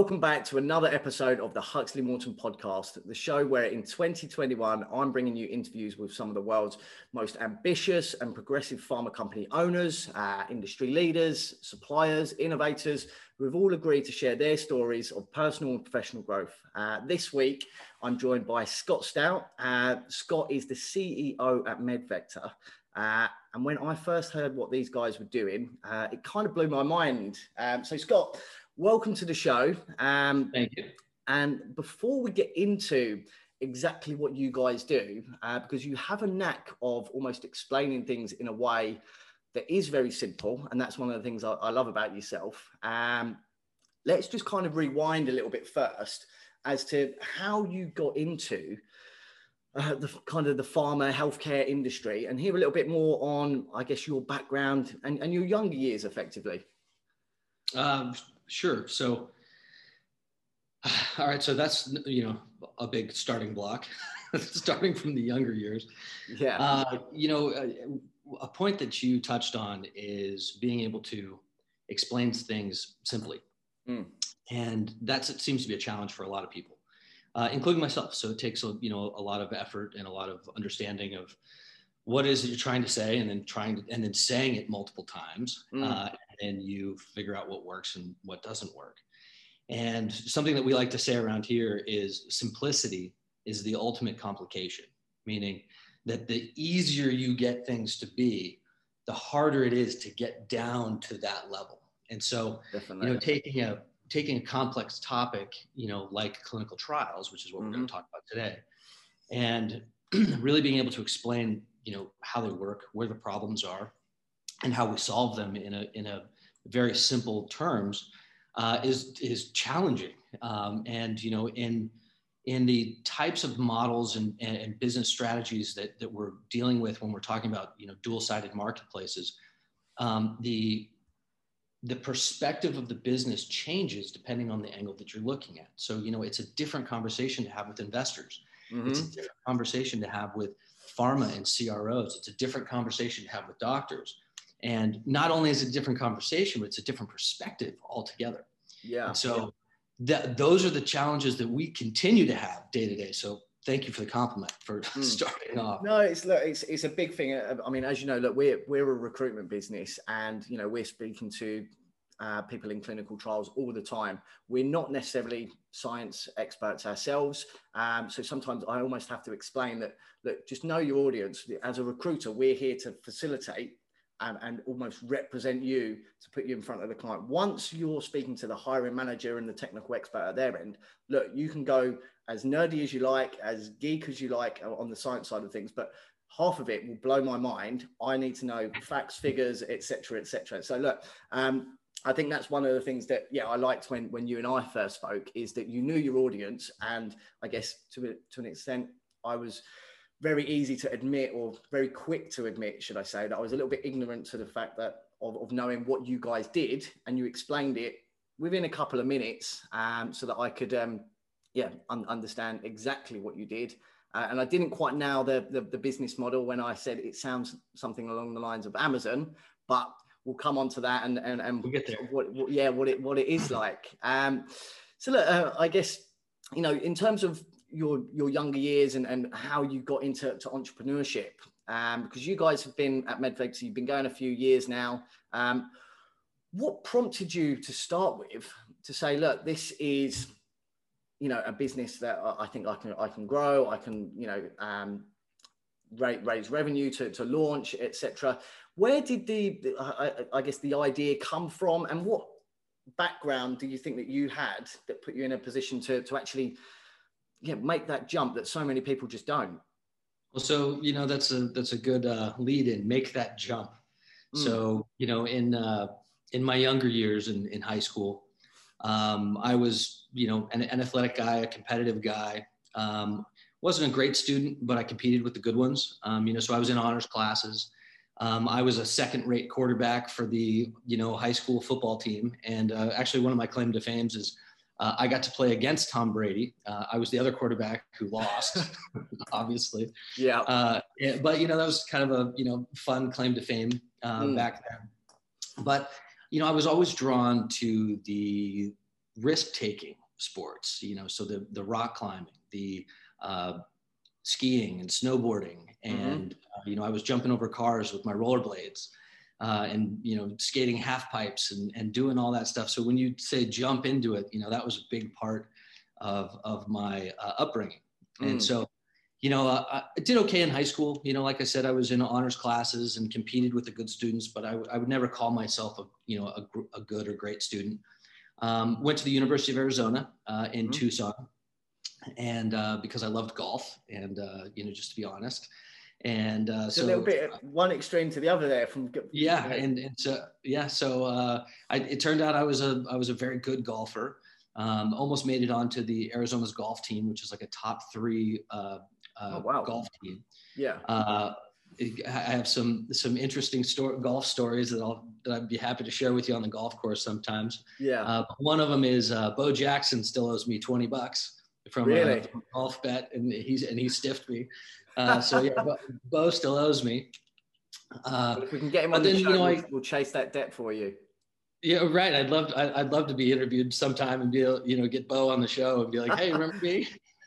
Welcome back to another episode of the Huxley Morton podcast, the show where in 2021, I'm bringing you interviews with some of the world's most ambitious and progressive pharma company owners, industry leaders, suppliers, innovators, who have all agreed to share their stories of personal and professional growth. This week, I'm joined by Scott Stout. Scott is the CEO at MedVector. And when I first heard what these guys were doing, it kind of blew my mind. So Scott, welcome to the show. Thank you. And before we get into exactly what you guys do, because you have a knack of almost explaining things in a way that is very simple, and that's one of the things I love about yourself. Let's just kind of rewind a little bit first as to how you got into the kind of the pharma healthcare industry, and hear a little bit more on, I guess, your background and your younger years, effectively. Sure. So, all right. So that's, a big starting block, starting from the younger years. Yeah. A point that you touched on is being able to explain things simply. And it seems to be a challenge for a lot of people, including myself. So it takes, a lot of effort and a lot of understanding of what is it you're trying to say, and then saying it multiple times. And you figure out what works and what doesn't work. And something that we like to say around here is simplicity is the ultimate complication, meaning that the easier you get things to be, the harder it is to get down to that level. And so, taking a complex topic, like clinical trials, which is what we're going to talk about today, and really being able to explain, how they work, where the problems are, and how we solve them in a very simple terms, is challenging. In the types of models and business strategies that we're dealing with when we're talking about, dual-sided marketplaces, the perspective of the business changes depending on the angle that you're looking at. So, it's a different conversation to have with investors. It's a different conversation to have with pharma and CROs. It's a different conversation to have with doctors. And not only is it a different conversation, but it's a different perspective altogether. Yeah. And so those are the challenges that we continue to have day to day. So thank you for the compliment for starting off. No, it's a big thing. I mean, as you know, look, we're a recruitment business, and we're speaking to people in clinical trials all the time. We're not necessarily science experts ourselves, so sometimes I almost have to explain that. Look, just know your audience. As a recruiter, we're here to facilitate and almost represent you, to put you in front of the client. Once you're speaking to the hiring manager and the technical expert at their end, look, you can go as nerdy as you like, as geek as you like on the science side of things, but half of it will blow my mind. I need to know facts, figures, et cetera, et cetera. So look, I think that's one of the things that, I liked when you and I first spoke, is that you knew your audience. And I guess to an extent, I was very easy to admit, or very quick to admit, should I say, that I was a little bit ignorant to the fact that of knowing what you guys did, and you explained it within a couple of minutes, so that I could, understand exactly what you did. And I didn't quite nail the business model when I said it sounds something along the lines of Amazon, but we'll come on to that and we'll get there. What it is like. So look, I guess, in terms of your younger years and how you got into entrepreneurship, because you guys have been at MedVector, you've been going a few years now. What prompted you to start with, to say, look, this is, a business that I think I can grow, I can, raise revenue to launch, etc. Where did I guess the idea come from, and what background do you think that you had that put you in a position to actually make that jump that so many people just don't? Well, so, that's a good lead in, make that jump. So, in my younger years in high school, I was, an athletic guy, a competitive guy. Wasn't a great student, but I competed with the good ones. So I was in honors classes. I was a second-rate quarterback for the, high school football team. And actually, one of my claim to fame is I got to play against Tom Brady. I was the other quarterback who lost, obviously. Yeah. But, that was kind of a, fun claim to fame back then. But, I was always drawn to the risk-taking sports, you know, so the rock climbing, the skiing and snowboarding, and you know, I was jumping over cars with my rollerblades, and you know, skating half pipes and doing all that stuff. So when you say jump into it, you know, that was a big part of my upbringing. And so, you know, I did okay in high school. You know, like I said, I was in honors classes and competed with the good students, but I would never call myself a good or great student. Went to the University of Arizona in Tucson, and because I loved golf, and you know, just to be honest, and it's a little bit one extreme to the other there. Yeah, and so yeah, so it turned out I was a very good golfer. Almost made it onto the Arizona's golf team, which is like a top 3 golf team. Yeah. I have some interesting golf stories that I'd be happy to share with you on the golf course sometimes. Yeah. One of them is Bo Jackson still owes me $20 from a golf bet, and he stiffed me. So yeah, Bo still owes me. If we can get him on the show, you know, we'll chase that debt for you. Yeah, right. I'd love to be interviewed sometime and be able, you know, get Bo on the show and be like, hey, remember me?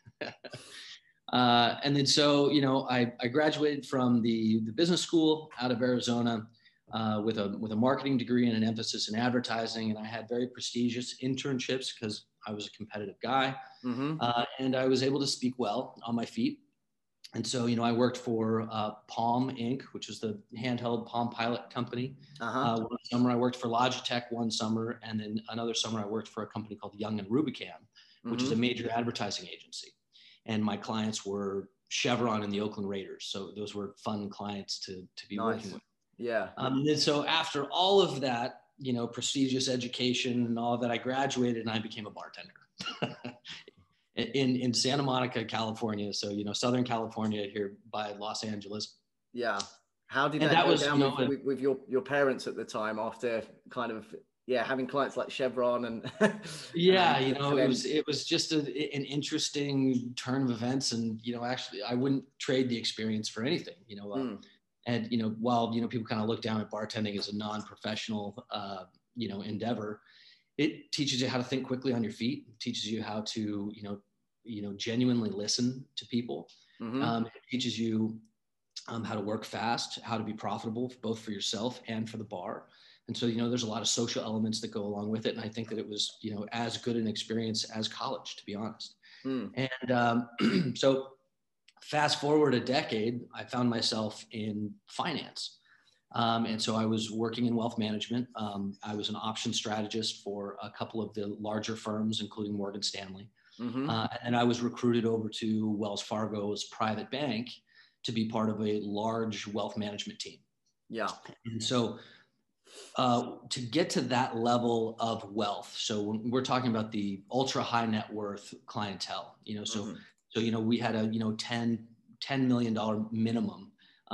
And then so, you know, I graduated from the business school out of Arizona with a marketing degree and an emphasis in advertising. And I had very prestigious internships because I was a competitive guy. And I was able to speak well on my feet. And so, you know, I worked for Palm Inc., which was the handheld Palm Pilot company. One summer I worked for Logitech one summer, and then another summer I worked for a company called Young and Rubicam, which is a major advertising agency. And my clients were Chevron and the Oakland Raiders. So those were fun clients to be working with. Yeah. And so after all of that, you know, prestigious education and all of that, I graduated and I became a bartender. in Santa Monica, California. So, you know, Southern California here by Los Angeles. Yeah. How did that go down with your parents at the time after kind of, having clients like Chevron and yeah, you know, it was just an interesting turn of events. And, you know, actually I wouldn't trade the experience for anything, you know, and, you know, while, you know, people kind of look down at bartending as a non-professional, you know, endeavor, it teaches you how to think quickly on your feet. It teaches you how to, you know, genuinely listen to people. It teaches you how to work fast, how to be profitable, both for yourself and for the bar. And so, you know, there's a lot of social elements that go along with it. And I think that it was, you know, as good an experience as college, to be honest. And so fast forward a decade, I found myself in finance. And so I was working in wealth management. I was an option strategist for a couple of the larger firms, including Morgan Stanley. And I was recruited over to Wells Fargo's private bank to be part of a large wealth management team. Yeah. And so to get to that level of wealth, so when we're talking about the ultra high net worth clientele, you know, so you know, we had a, you know, $10 million minimum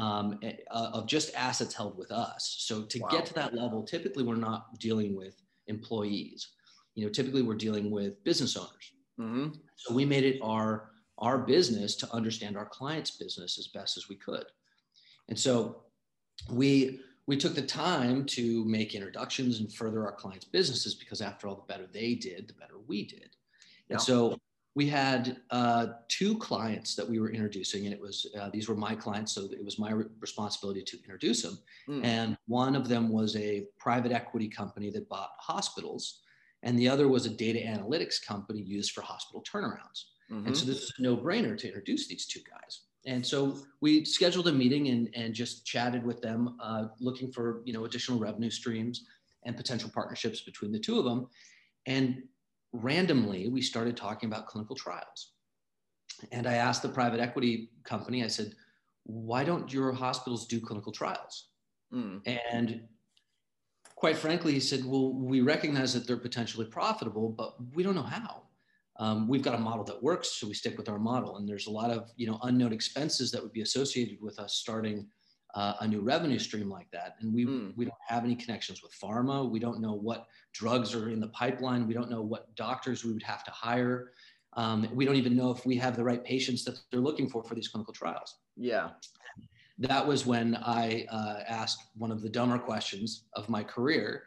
of just assets held with us. So to get to that level, typically we're not dealing with employees. You know, typically we're dealing with business owners. So we made it our business to understand our client's business as best as we could. And so we took the time to make introductions and further our clients' businesses, because after all, the better they did, the better we did. And so we had 2 clients that we were introducing, and it was these were my clients, so it was my responsibility to introduce them. And one of them was a private equity company that bought hospitals, and the other was a data analytics company used for hospital turnarounds. And so this is a no-brainer to introduce these 2 guys. And so we scheduled a meeting and just chatted with them, looking for, you know, additional revenue streams and potential partnerships between the 2 of them. And randomly, we started talking about clinical trials. And I asked the private equity company, I said, why don't your hospitals do clinical trials? And quite frankly, he said, well, we recognize that they're potentially profitable, but we don't know how. We've got a model that works, so we stick with our model. And there's a lot of, you know, unknown expenses that would be associated with us starting a new revenue stream like that. And we don't have any connections with pharma. We don't know what drugs are in the pipeline. We don't know what doctors we would have to hire. We don't even know if we have the right patients that they're looking for these clinical trials. Yeah. That was when I asked one of the dumber questions of my career,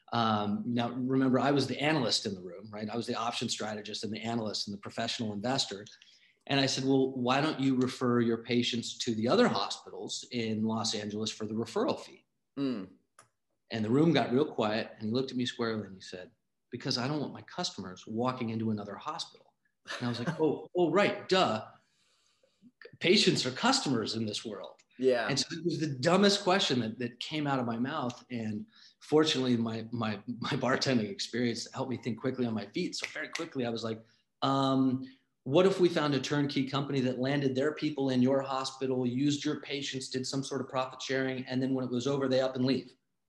Now, remember, I was the analyst in the room, right? I was the option strategist and the analyst and the professional investor. And I said, well, why don't you refer your patients to the other hospitals in Los Angeles for the referral fee? Mm. And the room got real quiet, and he looked at me squarely and he said, because I don't want my customers walking into another hospital. And I was like, oh, right, duh. Patients are customers in this world. Yeah. And so it was the dumbest question that came out of my mouth. And fortunately, my bartending experience helped me think quickly on my feet. So very quickly, I was like, what if we found a turnkey company that landed their people in your hospital, used your patients, did some sort of profit sharing, and then when it was over, they up and leave?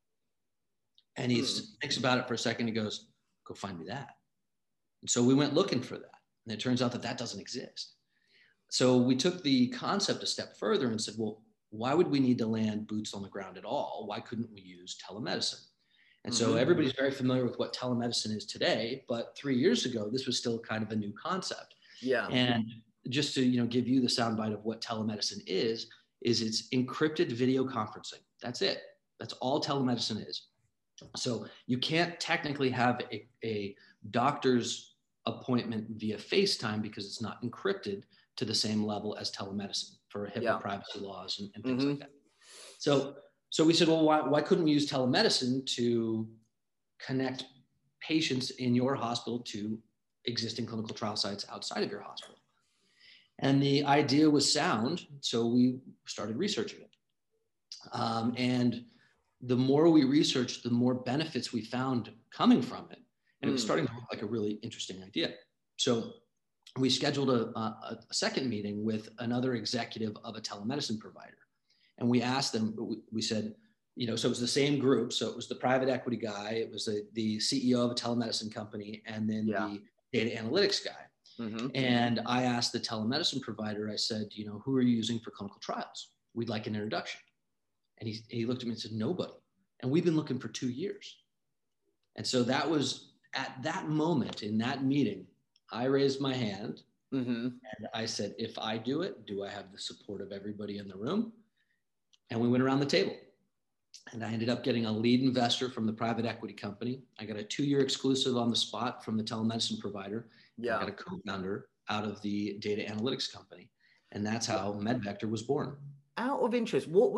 And he thinks about it for a second. He goes, go find me that. And so we went looking for that. And it turns out that doesn't exist. So we took the concept a step further and said, well, why would we need to land boots on the ground at all? Why couldn't we use telemedicine? And so everybody's very familiar with what telemedicine is today, but 3 years ago, this was still kind of a new concept. Yeah. And just to, give you the soundbite of what telemedicine is it's encrypted video conferencing. That's it. That's all telemedicine is. So you can't technically have a doctor's appointment via FaceTime because it's not encrypted to the same level as telemedicine for HIPAA privacy laws and things like that. So we said, well, why couldn't we use telemedicine to connect patients in your hospital to existing clinical trial sites outside of your hospital? And the idea was sound, so we started researching it. And the more we researched, the more benefits we found coming from it. And it was starting to look like a really interesting idea. So we scheduled a second meeting with another executive of a telemedicine provider. And we asked them, we said, so it was the same group. So it was the private equity guy, it was the CEO of a telemedicine company, and then the data analytics guy. Mm-hmm. And I asked the telemedicine provider, I said, who are you using for clinical trials? We'd like an introduction. And he looked at me and said, nobody. And we've been looking for 2 years. And so that was at that moment in that meeting, I raised my hand and I said, if I do it, do I have the support of everybody in the room? And we went around the table. And I ended up getting a lead investor from the private equity company. I got a 2-year exclusive on the spot from the telemedicine provider. Yeah. I got a co-founder out of the data analytics company. And that's how MedVector was born. Out of interest, what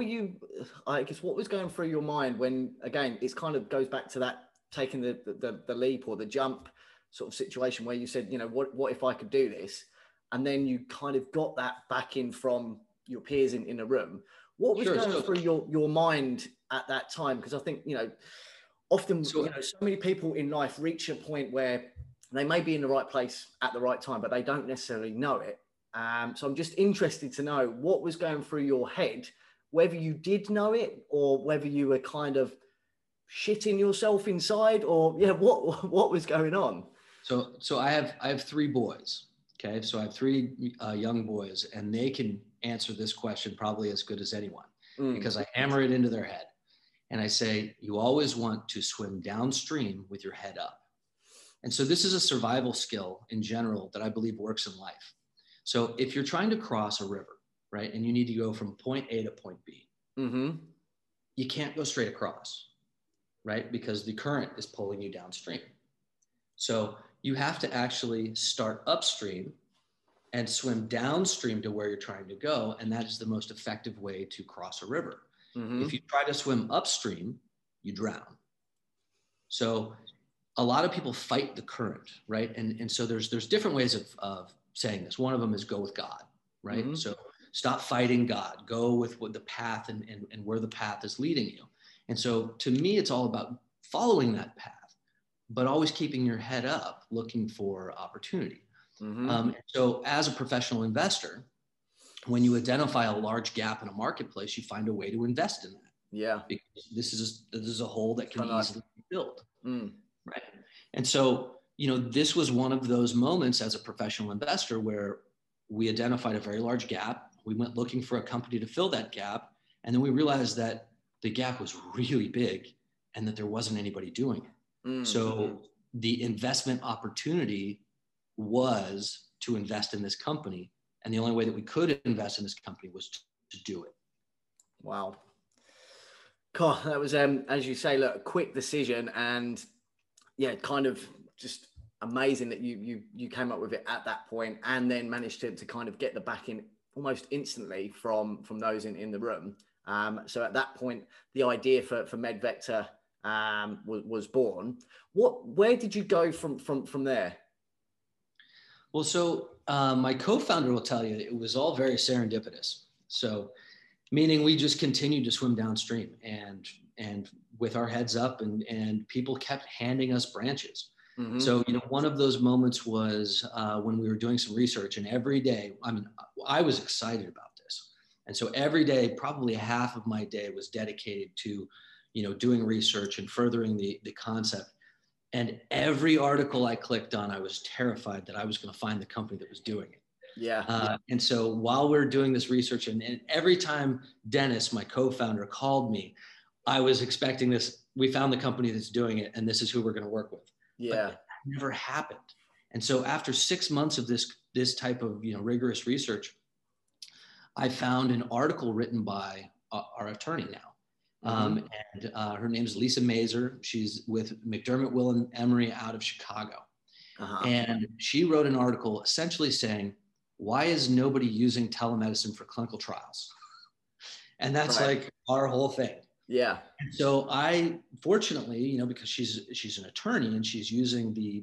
was going through your mind when, again, it kind of goes back to that taking the leap or the jump sort of situation where you said, what if I could do this? And then you kind of got that back in from your peers in a room. What was going through your mind at that time? Because I think, often, so many people in life reach a point where they may be in the right place at the right time, but they don't necessarily know it. So I'm just interested to know what was going through your head, whether you did know it or whether you were kind of shitting yourself inside, or what was going on? So I have 3 boys. Okay. So I have 3 young boys, and they can answer this question probably as good as anyone because I hammer it into their head. And I say, you always want to swim downstream with your head up. And so this is a survival skill in general that I believe works in life. So if you're trying to cross a river, right, and you need to go from point A to point B, you can't go straight across, right, because the current is pulling you downstream. So you have to actually start upstream and swim downstream to where you're trying to go, and that is the most effective way to cross a river. If you try to swim upstream, you drown. So a lot of people fight the current, right? And so there's different ways of saying this. One of them is go with God, right? So stop fighting God, go with what the path and where the path is leading you. And so to me, it's all about following that path, but always keeping your head up, looking for opportunity. So as a professional investor, when you identify a large gap in a marketplace, you find a way to invest in that. Yeah. Because this is a hole that can easily be filled. Right. And so, this was one of those moments as a professional investor where we identified a very large gap. We went looking for a company to fill that gap. And then we realized that the gap was really big and that there wasn't anybody doing it. So the investment opportunity was to invest in this company. And the only way that we could invest in this company was to do it. Wow. God, that was, as you say, look, a quick decision, and yeah, kind of just amazing that you came up with it at that point, and then managed to kind of get the backing almost instantly from those in the room. So at that point, the idea for MedVector was born. Where did you go from there? Well, so my co-founder will tell you it was all very serendipitous. So, meaning we just continued to swim downstream and with our heads up, and people kept handing us branches. Mm-hmm. So, one of those moments was when we were doing some research, and every day, I was excited about this. And so every day, probably half of my day was dedicated to, doing research and furthering the concept. And every article I clicked on, I was terrified that I was going to find the company that was doing it. Yeah. And so while we're doing this research, and every time Dennis, my co-founder, called me, I was expecting this. We found the company that's doing it, and this is who we're going to work with. Yeah. But that never happened. And so after 6 months of this type of rigorous research, I found an article written by our attorney now. Mm-hmm. And her name is Lisa Mazer. She's with McDermott, Will and Emery out of Chicago. Uh-huh. And she wrote an article essentially saying, why is nobody using telemedicine for clinical trials? And that's right. Like our whole thing. Yeah. And so I, fortunately, because she's an attorney and she's using the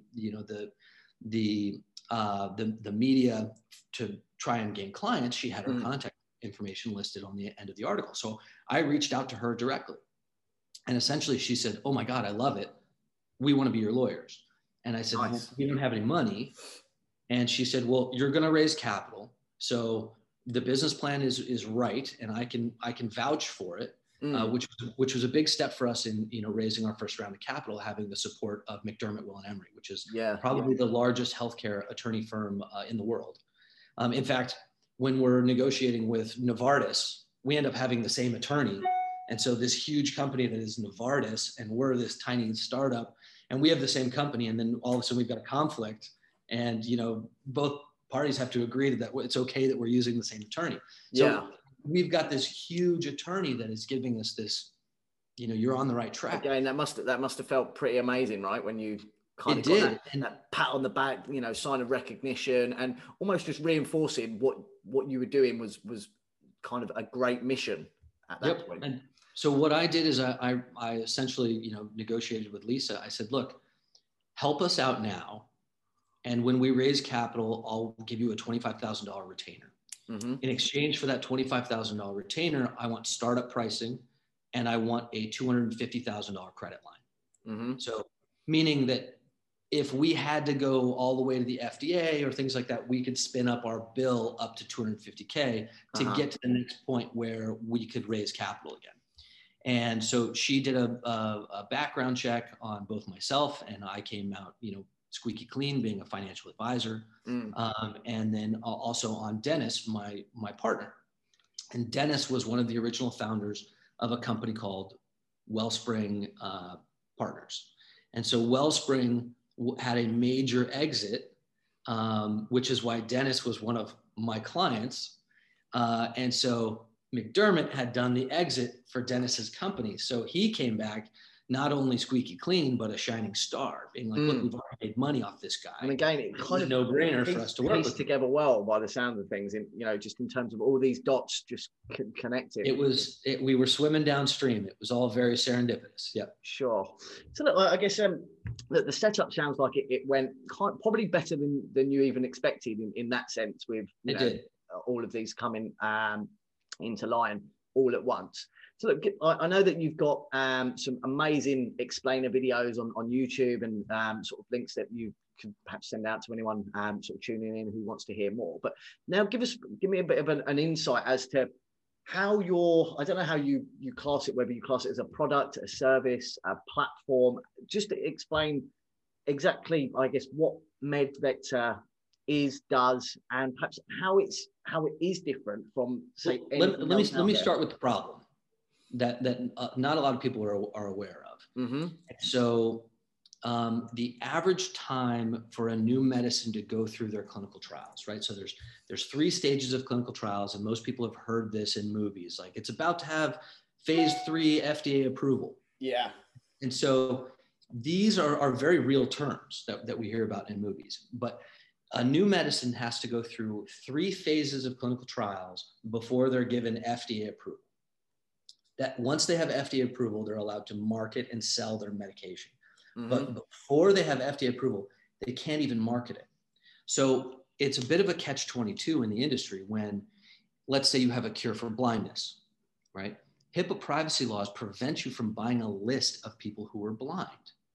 media to try and gain clients, she had her contact information listed on the end of the article. So I reached out to her directly, and essentially she said, oh my God, I love it. We want to be your lawyers. And I said, nice. Well, we don't have any money. And she said, well, you're going to raise capital. So the business plan is right. And I can vouch for it, which was a big step for us in, raising our first round of capital, having the support of McDermott, Will and Emery, which is probably the largest healthcare attorney firm in the world. In fact, when we're negotiating with Novartis, we end up having the same attorney. And so this huge company that is Novartis, and we're this tiny startup, and we have the same company. And then all of a sudden we've got a conflict, and, both parties have to agree that it's okay that we're using the same attorney. So we've got this huge attorney that is giving us this, you're on the right track. Again, that must have felt pretty amazing, right? When you kind of got that pat on the back, sign of recognition, and almost just reinforcing what you were doing was kind of a great mission at that point. And so what I did is I essentially, negotiated with Lisa. I said, look, help us out now. And when we raise capital, I'll give you a $25,000 retainer. Mm-hmm. In exchange for that $25,000 retainer, I want startup pricing, and I want a $250,000 credit line. Mm-hmm. So meaning that if we had to go all the way to the FDA or things like that, we could spin up our bill up to $250K to get to the next point where we could raise capital again. And so she did a background check on both myself, and I came out, squeaky clean, being a financial advisor. And then also on Dennis, my partner. And Dennis was one of the original founders of a company called Wellspring Partners. And so Wellspring had a major exit, which is why Dennis was one of my clients. And so McDermott had done the exit for Dennis's company. So he came back not only squeaky clean, but a shining star, being like, look, we've already made money off this guy. And again, it kind of no-brainer for us to work with. Together well by the sound of things, just in terms of all these dots just connected. We were swimming downstream. It was all very serendipitous. Yep. Sure. So look, I guess the setup sounds like it went probably better than you even expected in that sense, with all of these coming into line all at once. So look, I know that you've got some amazing explainer videos on YouTube, and sort of links that you can perhaps send out to anyone sort of tuning in who wants to hear more. But now give me a bit of an insight as to how I don't know how you class it, whether you class it as a product, a service, a platform, just to explain exactly, I guess, what MedVector does, and perhaps how it is different from, say, let me start with the problem that not a lot of people are aware of. Mm-hmm. So the average time for a new medicine to go through their clinical trials, right? So there's 3 stages of clinical trials, and most people have heard this in movies. Like, it's about to have phase 3 FDA approval. Yeah. And so these are very real terms that we hear about in movies. But a new medicine has to go through 3 phases of clinical trials before they're given FDA approval. That once they have FDA approval, they're allowed to market and sell their medication. Mm-hmm. But before they have FDA approval, they can't even market it. So it's a bit of a catch-22 in the industry when, let's say you have a cure for blindness, right? HIPAA privacy laws prevent you from buying a list of people who are blind.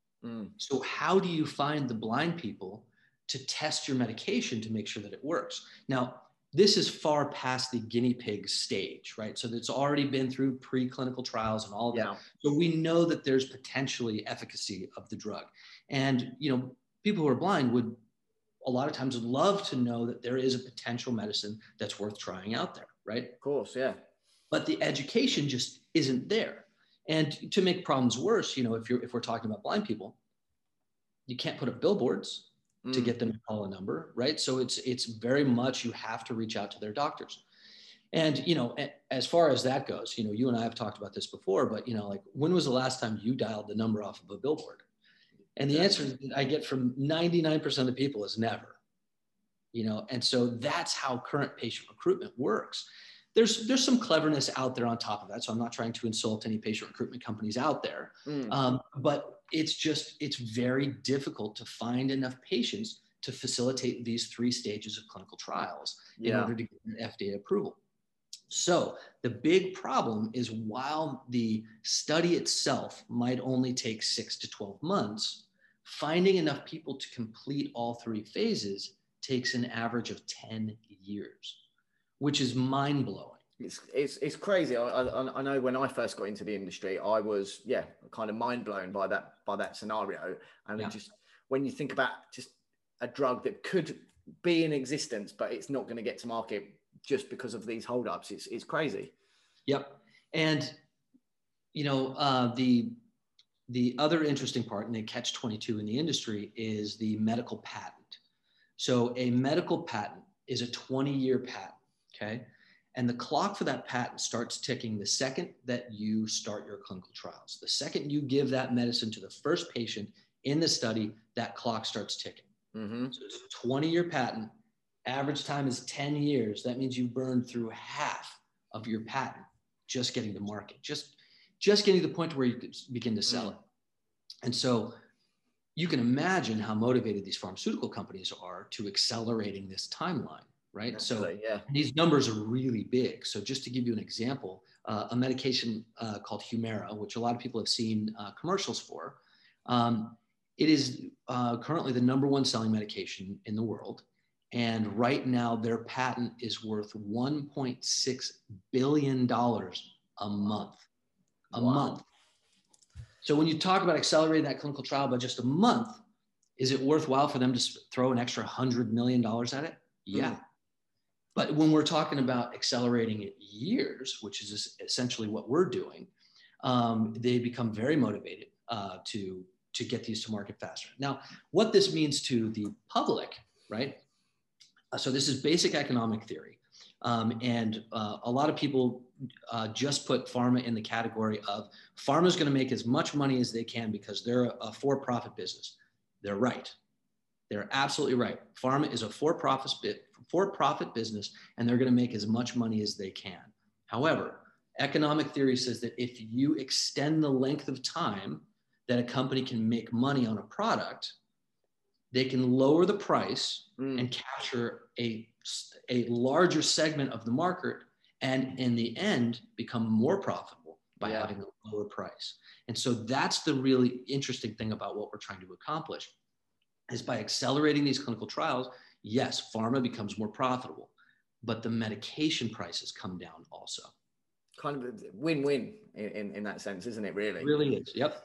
So how do you find the blind people to test your medication to make sure that it works? Now, this is far past the guinea pig stage, right? So it's already been through preclinical trials and all of that. So we know that there's potentially efficacy of the drug. And, you know, people who are blind would a lot of times would love to know that there is a potential medicine that's worth trying out there, right? Of course, yeah. But the education just isn't there. And to make problems worse, you know, if we're talking about blind people, you can't put up billboards to get them to call a number, right? So it's very much you have to reach out to their doctors. And, you know, as far as that goes, you know, you and I have talked about this before, but, you know, like, when was the last time you dialed the number off of a billboard? And the answer I get from 99% of the people is never, you know, and so that's how current patient recruitment works. There's some cleverness out there on top of that. So I'm not trying to insult any patient recruitment companies out there, but it's very difficult to find enough patients to facilitate these 3 stages of clinical trials in order to get an FDA approval. So the big problem is, while the study itself might only take 6 to 12 months, finding enough people to complete all 3 phases takes an average of 10 years, which is mind-blowing. It's crazy. I know when I first got into the industry, I was, kind of mind-blown by that scenario. And just when you think about just a drug that could be in existence, but it's not going to get to market just because of these holdups, it's crazy. Yep. And, you know, the other interesting part, and the catch-22 in the industry, is the medical patent. So a medical patent is a 20-year patent, okay? And the clock for that patent starts ticking the second that you start your clinical trials. The second you give that medicine to the first patient in the study, that clock starts ticking. Mm-hmm. So it's a 20-year patent. Average time is 10 years. That means you burned through half of your patent just getting to market, just getting to the point where you could begin to sell it. And so you can imagine how motivated these pharmaceutical companies are to accelerating this timeline, right? Absolutely, so these numbers are really big. So just to give you an example, a medication called Humira, which a lot of people have seen commercials for, it is currently the #1 selling medication in the world. And right now their patent is worth $1.6 billion a month. A month. So when you talk about accelerating that clinical trial by just a month, is it worthwhile for them to throw an extra $100 million at it? Yeah. But when we're talking about accelerating it years, which is essentially what we're doing, they become very motivated to get these to market faster. Now, what this means to the public, right? So this is basic economic theory. And a lot of people just put pharma in the category of pharma is going to make as much money as they can because they're a for-profit business. They're right. They're absolutely right. Pharma is a for-profit business, and they're going to make as much money as they can. However, economic theory says that if you extend the length of time that a company can make money on a product, they can lower the price and capture a larger segment of the market, and in the end become more profitable by having a lower price. And so that's the really interesting thing about what we're trying to accomplish, is by accelerating these clinical trials, yes, pharma becomes more profitable, but the medication prices come down also. Kind of a win-win in that sense, isn't it, really? It really is, yep.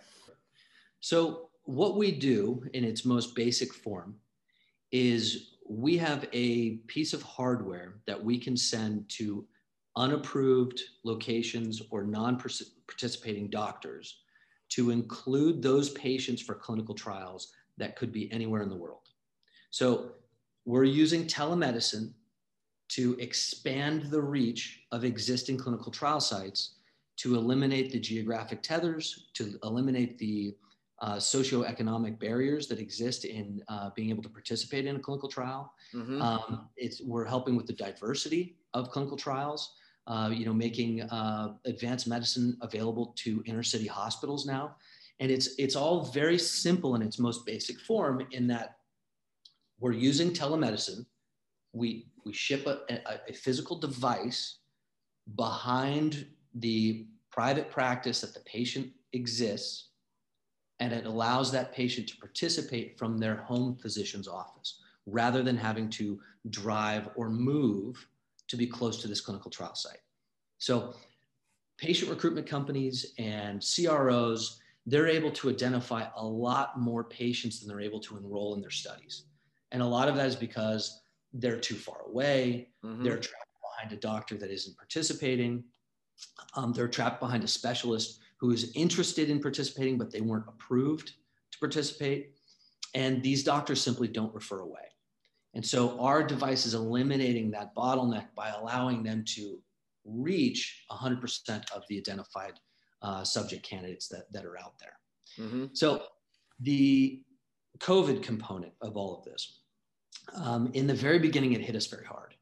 So what we do in its most basic form is we have a piece of hardware that we can send to unapproved locations or non-participating doctors to include those patients for clinical trials that could be anywhere in the world. So we're using telemedicine to expand the reach of existing clinical trial sites to eliminate the geographic tethers, to eliminate the socioeconomic barriers that exist in being able to participate in a clinical trial. We're helping with the diversity of clinical trials, making advanced medicine available to inner city hospitals now. And it's all very simple in its most basic form, in that we're using telemedicine. We ship a physical device behind the private practice that the patient exists, and it allows that patient to participate from their home physician's office rather than having to drive or move to be close to this clinical trial site. So patient recruitment companies and CROs, they're able to identify a lot more patients than they're able to enroll in their studies. And a lot of that is because they're too far away. They're trapped behind a doctor that isn't participating. They're trapped behind a specialist who is interested in participating, but they weren't approved to participate. And these doctors simply don't refer away. And so our device is eliminating that bottleneck by allowing them to reach 100% of the identified subject candidates that are out there. So the COVID component of all of this, in the very beginning, it hit us very hard.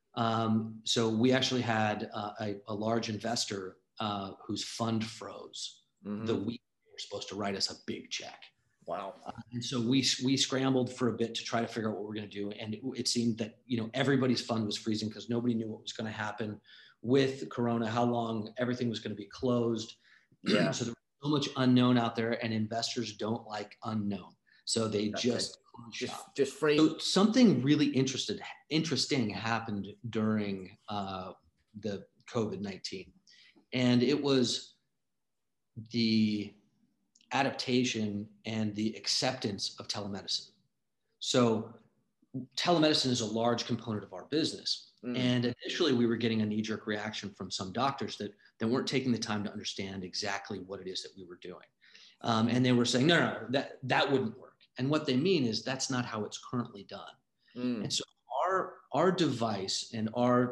So we actually had a large investor whose fund froze the week they were supposed to write us a big check. Wow. And so we scrambled for a bit to try to figure out what we're going to do. And it seemed that, everybody's fund was freezing because nobody knew what was going to happen with Corona, how long everything was going to be closed. Yeah. So there was so much unknown out there, and investors don't like unknown. So they just free. So something really interesting happened during the COVID-19. And it was the adaptation and the acceptance of telemedicine. So telemedicine is a large component of our business. And initially we were getting a knee-jerk reaction from some doctors that weren't taking the time to understand exactly what it is that we were doing. And they were saying, no, that wouldn't work. And what they mean is that's not how it's currently done. And so our device and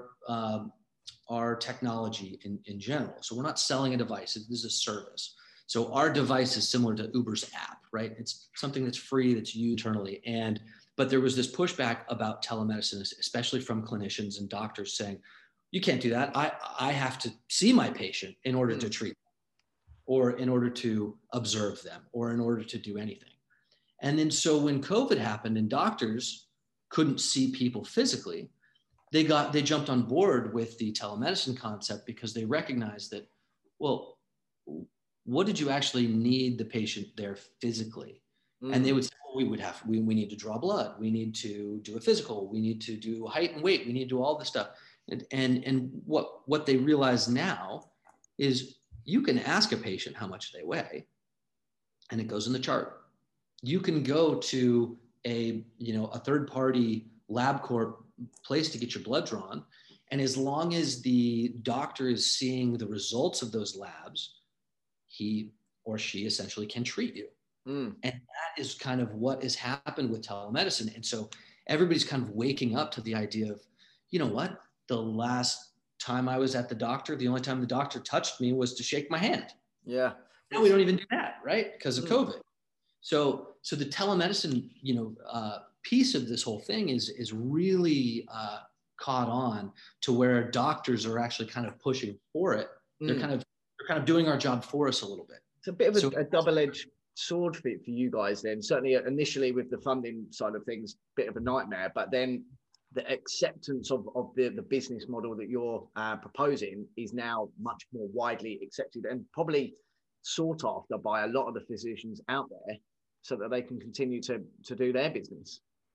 our technology in general. So we're not selling a device. This is a service. So our device is similar to Uber's app, right? It's something that's free, that's used internally. But there was this pushback about telemedicine, especially from clinicians and doctors saying, you can't do that. I have to see my patient in order to treat them, or in order to observe them, or in order to do anything. And then so when COVID happened and doctors couldn't see people physically, they jumped on board with the telemedicine concept because they recognized that, well, what did you actually need the patient there physically? And they would say, well, we need to draw blood. We need to do a physical. We need to do height and weight. We need to do all this stuff. And what they realize now is you can ask a patient how much they weigh, and it goes in the chart. You can go to a third-party LabCorp place to get your blood drawn. And as long as the doctor is seeing the results of those labs, he or she essentially can treat you. And that is kind of what has happened with telemedicine. And so everybody's kind of waking up to the idea of, you know what, the last time I was at the doctor, the only time the doctor touched me was to shake my hand. Yeah. Now we don't even do that, right? Because of COVID. So the telemedicine, piece of this whole thing is really caught on to where doctors are actually kind of pushing for it. They're kind of doing our job for us a little bit. It's a bit of a double-edged sword for you guys then. Certainly initially with the funding side of things, bit of a nightmare, but then the acceptance of the business model that you're proposing is now much more widely accepted and probably sought after by a lot of the physicians out there so that they can continue to do their business.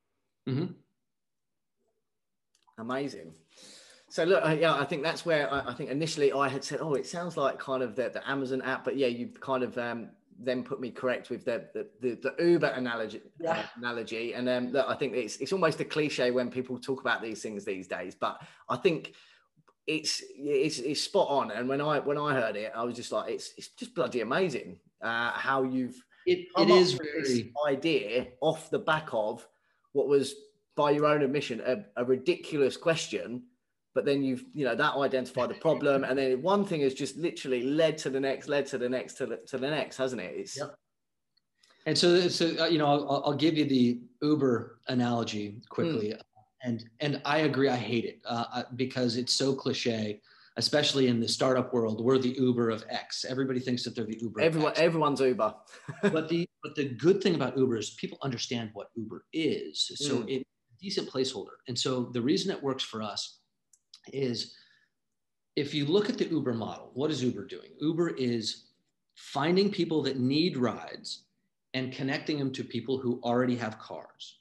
Amazing. So look, I think that's where I think initially I had said, it sounds like kind of the Amazon app, but yeah, you've kind of then put me correct with the Uber analogy. And look, I think it's almost a cliche when people talk about these things these days, but I think it's spot on. And when I heard it, I was just like, it's just bloody amazing how you've it is this idea off the back of what was, by your own admission, a ridiculous question but then that identified the problem, and then one thing has just literally led to the next, to the next, hasn't it? It's yep. And so I'll give you the Uber analogy quickly. And I agree, I hate it because it's so cliche, especially in the startup world. We're the Uber of X. Everybody thinks that they're the Uber of X. Everyone's Uber. but the good thing about Uber is people understand what Uber is. So it's a decent placeholder. And so the reason it works for us is, if you look at the Uber model, what is Uber doing? Uber is finding people that need rides and connecting them to people who already have cars,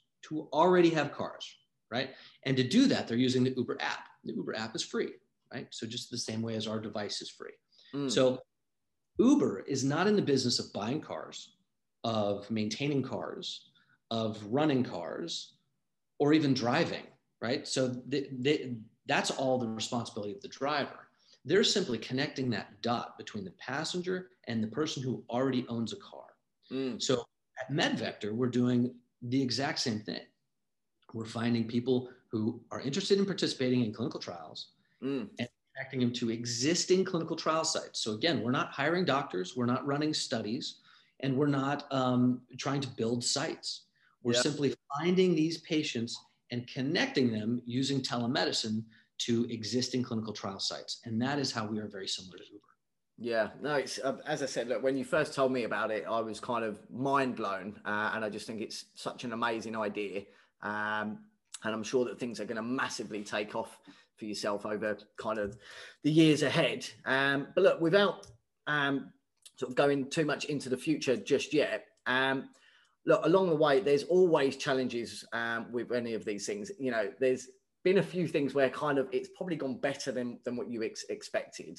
right? And to do that, they're using the Uber app. The Uber app is free, right? So just the same way as our device is free. So Uber is not in the business of buying cars, of maintaining cars, of running cars, or even driving, right? So that's all the responsibility of the driver. They're simply connecting that dot between the passenger and the person who already owns a car. So at MedVector, we're doing the exact same thing. We're finding people who are interested in participating in clinical trials and connecting them to existing clinical trial sites. So again, we're not hiring doctors, we're not running studies, and we're not trying to build sites. We're simply finding these patients and connecting them using telemedicine to existing clinical trial sites. And that is how we are very similar to Uber. Yeah, no, it's as I said, look, when you first told me about it, I was kind of mind blown. And I just think it's such an amazing idea. And I'm sure that things are going to massively take off for yourself over kind of the years ahead. But look, without sort of going too much into the future just yet, look, along the way, there's always challenges with any of these things. There's been a few things where kind of it's probably gone better than what you expected.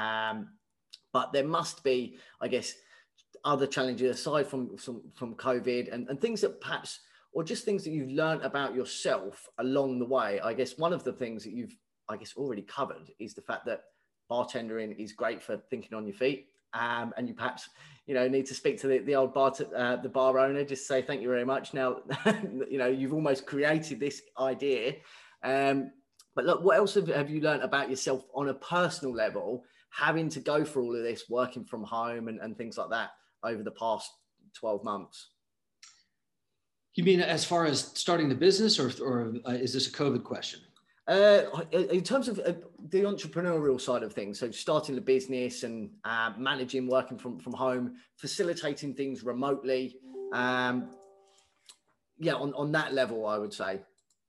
But there must be, I guess, other challenges aside from COVID and things that perhaps, or just things that you've learned about yourself along the way. I guess one of the things that you've, I guess, already covered is the fact that bartending is great for thinking on your feet. And you perhaps, need to speak to the old the bar owner, just say, thank you very much. Now, you've almost created this idea. But look, what else have you learned about yourself on a personal level, having to go through all of this, working from home and things like that over the past 12 months? You mean as far as starting the business, or is this a COVID question? In terms of the entrepreneurial side of things, so starting the business and managing, working from home, facilitating things remotely. On that level, I would say.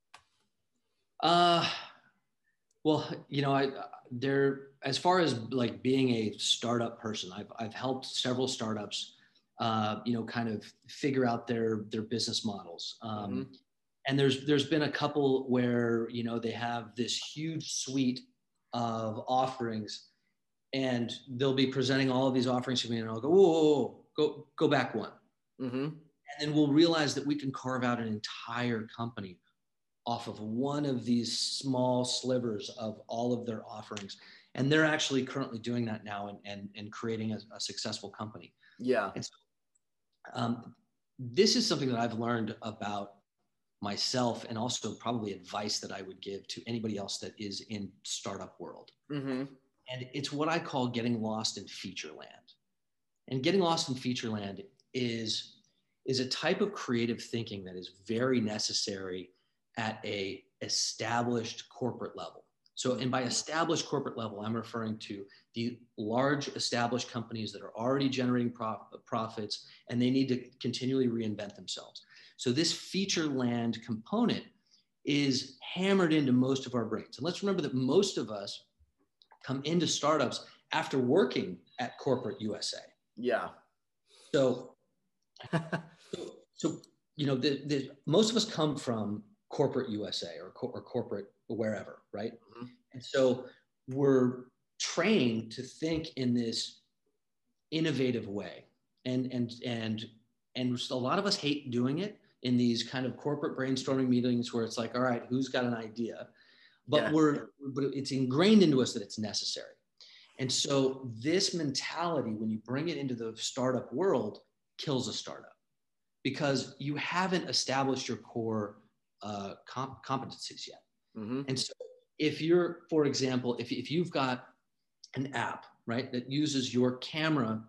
Well, as far as like being a startup person, I've helped several startups, kind of figure out their business models. And there's been a couple where, they have this huge suite of offerings, and they'll be presenting all of these offerings to me, and I'll go, whoa, go back one. And then we'll realize that we can carve out an entire company off of one of these small slivers of all of their offerings. And they're actually currently doing that now and creating a successful company. Yeah. And so, this is something that I've learned about myself, and also probably advice that I would give to anybody else that is in startup world. And it's what I call getting lost in feature land. And getting lost in feature land is a type of creative thinking that is very necessary at a established corporate level. So, and by established corporate level, I'm referring to the large established companies that are already generating profits, and they need to continually reinvent themselves. So this feature land component is hammered into most of our brains. And let's remember that most of us come into startups after working at corporate USA. Yeah. So most of us come from corporate USA or corporate wherever, right? And so we're trained to think in this innovative way, and a lot of us hate doing it in these kind of corporate brainstorming meetings where it's like, all right, who's got an idea? But but it's ingrained into us that it's necessary. And so this mentality, when you bring it into the startup world, kills a startup, because you haven't established your core competencies yet. And so if you're, for example, if you've got an app, right, that uses your camera,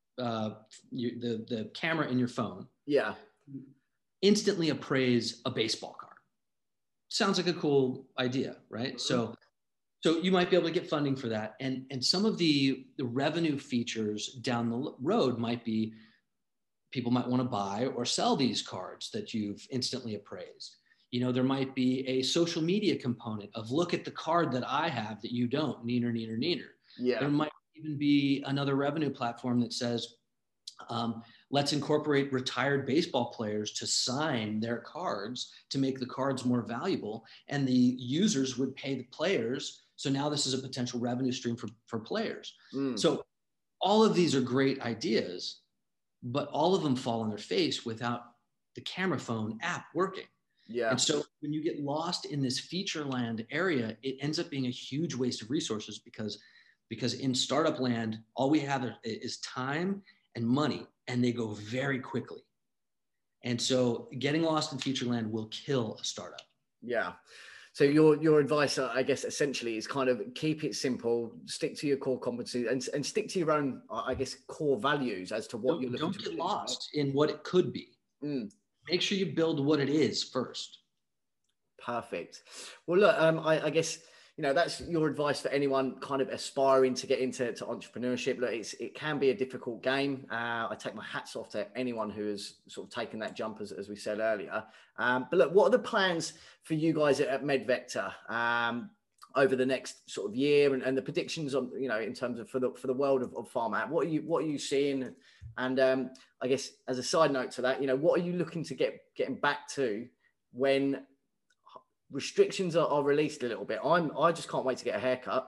the camera in your phone, yeah, instantly appraise a baseball card. Sounds like a cool idea, right? Mm-hmm. So you might be able to get funding for that, and some of the revenue features down the road might be people might want to buy or sell these cards that you've instantly appraised. You know, there might be a social media component of look at the card that I have that you don't, neener, neener, neener. Yeah. There might even be another revenue platform that says, let's incorporate retired baseball players to sign their cards to make the cards more valuable. And the users would pay the players. So now this is a potential revenue stream for players. So all of these are great ideas, but all of them fall on their face without the camera phone app working. Yeah. And so when you get lost in this feature land area, it ends up being a huge waste of resources because in startup land, all we have is time and money, and they go very quickly. And so getting lost in feature land will kill a startup. Yeah. So your advice, I guess, essentially is kind of keep it simple, stick to your core competency, and stick to your own, I guess, core values as to what you're looking to Don't get lost in what it could be. Make sure you build what it is first. Perfect. Well, look, I guess, you know, that's your advice for anyone kind of aspiring to get into entrepreneurship. Look, it can be a difficult game. I take my hats off to anyone who has sort of taken that jump, as we said earlier. But look, what are the plans for you guys at MedVector over the next sort of year, and the predictions on, you know, in terms of for the world of pharma? What are you seeing? And I guess as a side note to that, you know, what are you looking to getting back to when restrictions are released a little bit? I just can't wait to get a haircut.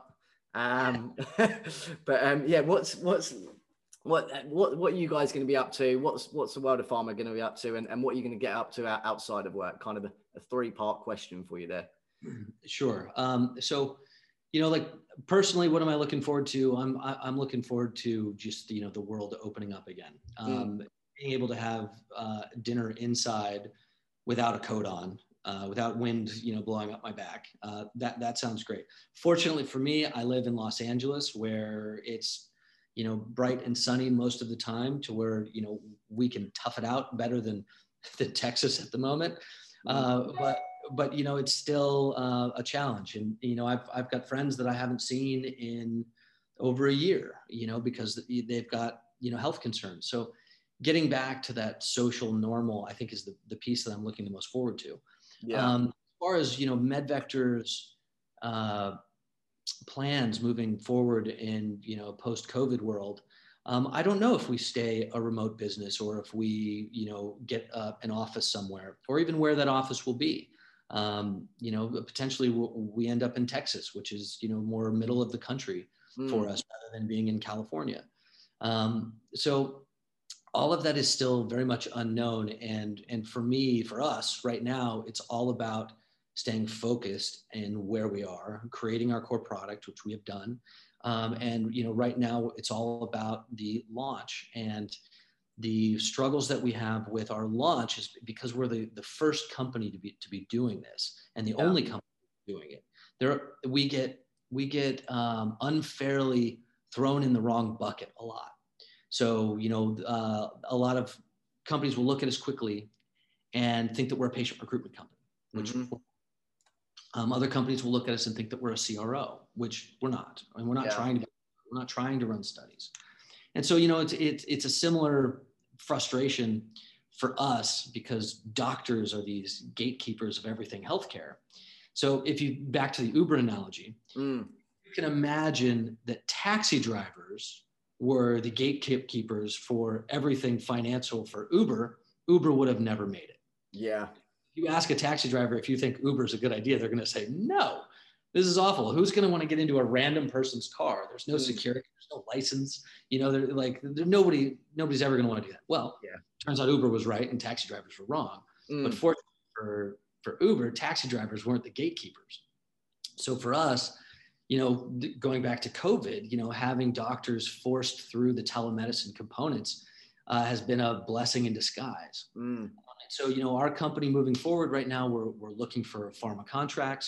But yeah, what are you guys going to be up to? What's the world of pharma going to be up to, and what are you going to get up to outside of work? Kind of a 3-part question for you there. Sure. So, you know, like personally, what am I looking forward to? I'm looking forward to just, you know, the world opening up again. Being able to have dinner inside without a coat on. Without wind, you know, blowing up my back. That sounds great. Fortunately for me, I live in Los Angeles, where it's, you know, bright and sunny most of the time, to where, you know, we can tough it out better than Texas at the moment. But you know, it's still a challenge. And you know, I've got friends that I haven't seen in over a year, you know, because they've got, you know, health concerns. So getting back to that social normal, I think, is the piece that I'm looking the most forward to. Yeah. As far as, you know, MedVector's plans moving forward in, you know, post-COVID world, I don't know if we stay a remote business, or if we, you know, get an office somewhere, or even where that office will be. You know, potentially we end up in Texas, which is, you know, more middle of the country for us, rather than being in California. So all of that is still very much unknown. And for us right now, it's all about staying focused in where we are, creating our core product, which we have done. And, you know, right now it's all about the launch, and the struggles that we have with our launch is because we're the first company to be doing this, and the only company doing it. We get unfairly thrown in the wrong bucket a lot. So, you know, a lot of companies will look at us quickly and think that we're a patient recruitment company, which other companies will look at us and think that we're a CRO, which we're not. I mean, we're not trying to run studies. And so, you know, it's a similar frustration for us, because doctors are these gatekeepers of everything healthcare. So if you, back to the Uber analogy, you can imagine that taxi drivers were the gatekeepers for everything financial for Uber. Uber would have never made it. Yeah. You ask a taxi driver if you think Uber is a good idea, they're going to say, no, this is awful. Who's going to want to get into a random person's car? There's no security, there's no license. You know, nobody's ever going to want to do that. Well, turns out Uber was right and taxi drivers were wrong. But fortunately for Uber, taxi drivers weren't the gatekeepers. So for us, you know, going back to COVID, you know, having doctors forced through the telemedicine components has been a blessing in disguise. So, you know, our company moving forward right now, we're looking for pharma contracts.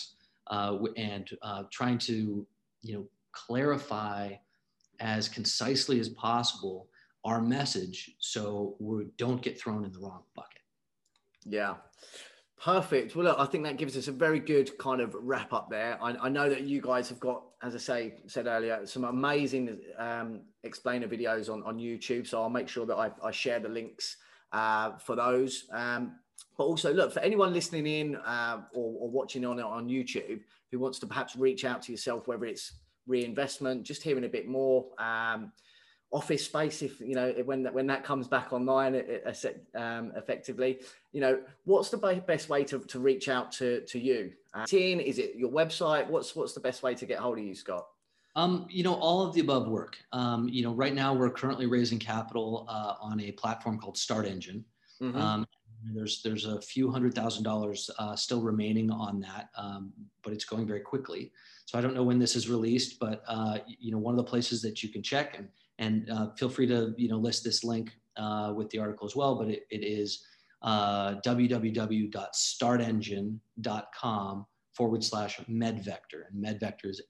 and trying to, clarify as concisely as possible our message so we don't get thrown in the wrong bucket. Yeah. Perfect. Well, look, I think that gives us a very good kind of wrap up there. I know that you guys have got, as I said earlier, some amazing explainer videos on YouTube. So I'll make sure that I share the links for those. But also, look, for anyone listening in or watching on YouTube who wants to perhaps reach out to yourself, whether it's reinvestment, just hearing a bit more, office space, if when that comes back online effectively, what's the best way to reach out to you? Is it your website? What's the best way to get hold of you, Scott? All of the above work. Right now we're currently raising capital on a platform called Start Engine. Mm-hmm. There's a few $100,000 still remaining on that, but it's going very quickly. So I don't know when this is released, but one of the places that you can check and feel free to list this link with the article as well. But it is www.startengine.com/medvector, and medvector is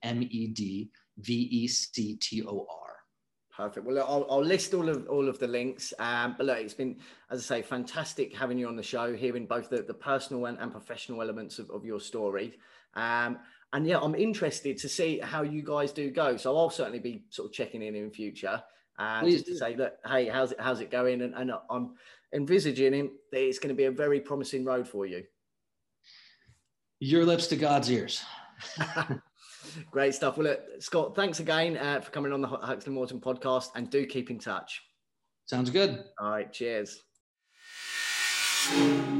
MEDVECTOR. Perfect. Well, look, I'll list all of the links. But look, it's been, as I say, fantastic having you on the show, hearing both the personal and professional elements of your story. And yeah, I'm interested to see how you guys do go. So I'll certainly be sort of checking in future, just to say that, hey, how's it going? And I'm envisaging that it's going to be a very promising road for you. Your lips to God's ears. Great stuff. Well, look, Scott, thanks again for coming on the Huxley Morton podcast, and do keep in touch. Sounds good. All right. Cheers.